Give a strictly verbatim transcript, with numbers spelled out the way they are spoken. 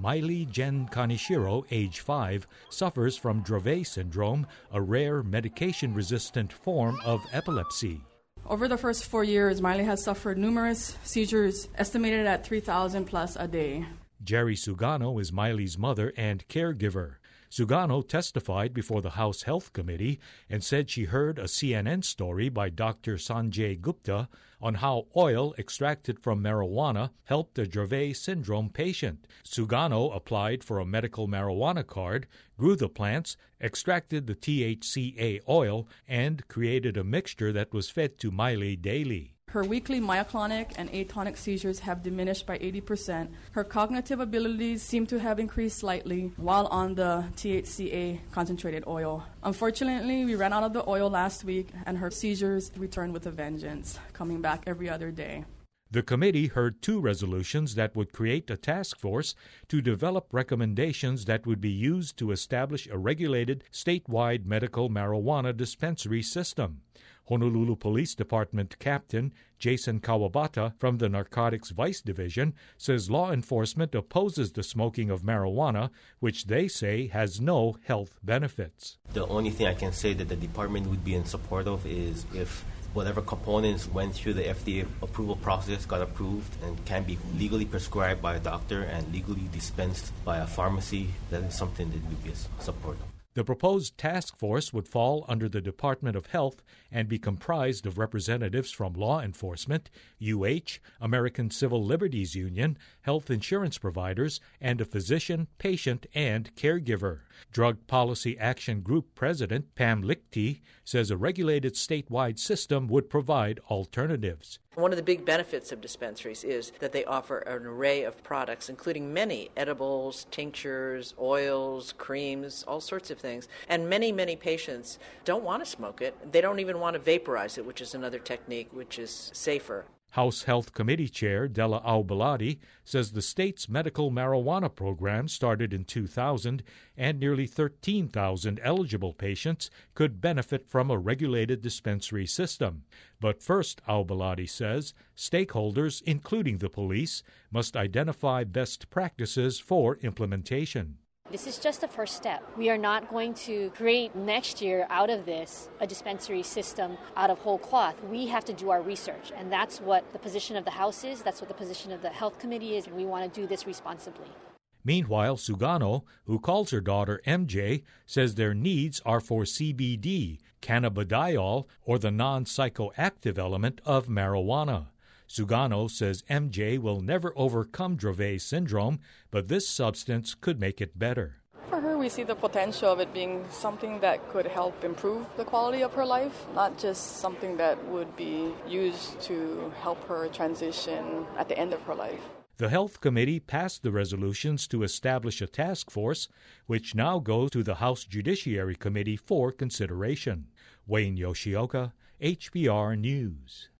Miley Jen Kaneshiro, age five, suffers from Dravet syndrome, a rare medication-resistant form of epilepsy. Over the first four years, Miley has suffered numerous seizures, estimated at three thousand plus a day. Jerry Sugano is Miley's mother and caregiver. Sugano testified before the House Health Committee and said she heard a C N N story by Doctor Sanjay Gupta on how oil extracted from marijuana helped a Dravet syndrome patient. Sugano applied for a medical marijuana card, grew the plants, extracted the T H C A oil, and created a mixture that was fed to Miley daily. Her weekly myoclonic and atonic seizures have diminished by eighty percent. Her cognitive abilities seem to have increased slightly while on the T H C A concentrated oil. Unfortunately, we ran out of the oil last week and her seizures returned with a vengeance, coming back every other day. The committee heard two resolutions that would create a task force to develop recommendations that would be used to establish a regulated statewide medical marijuana dispensary system. Honolulu Police Department Captain Jason Kawabata from the Narcotics Vice Division says law enforcement opposes the smoking of marijuana, which they say has no health benefits. The only thing I can say that the department would be in support of is if whatever components went through the F D A approval process got approved and can be legally prescribed by a doctor and legally dispensed by a pharmacy, that is something that would be in support of. The proposed task force would fall under the Department of Health and be comprised of representatives from law enforcement, U H, American Civil Liberties Union, health insurance providers, and a physician, patient, and caregiver. Drug Policy Action Group President Pam Lichty says a regulated statewide system would provide alternatives. One of the big benefits of dispensaries is that they offer an array of products, including many edibles, tinctures, oils, creams, all sorts of things. And many, many patients don't want to smoke it. They don't even want to vaporize it, which is another technique which is safer. House Health Committee Chair Della Aubalati says the state's medical marijuana program started in two thousand, and nearly thirteen thousand eligible patients could benefit from a regulated dispensary system. But first, Aubalati says, stakeholders, including the police, must identify best practices for implementation. This is just the first step. We are not going to create next year out of this a dispensary system out of whole cloth. We have to do our research, and that's what the position of the House is, that's what the position of the Health Committee is, and we want to do this responsibly. Meanwhile, Sugano, who calls her daughter M J, says their needs are for C B D, cannabidiol, or the non-psychoactive element of marijuana. Sugano says M J will never overcome Dravet syndrome, but this substance could make it better. For her, we see the potential of it being something that could help improve the quality of her life, not just something that would be used to help her transition at the end of her life. The Health Committee passed the resolutions to establish a task force, which now goes to the House Judiciary Committee for consideration. Wayne Yoshioka, H B R News.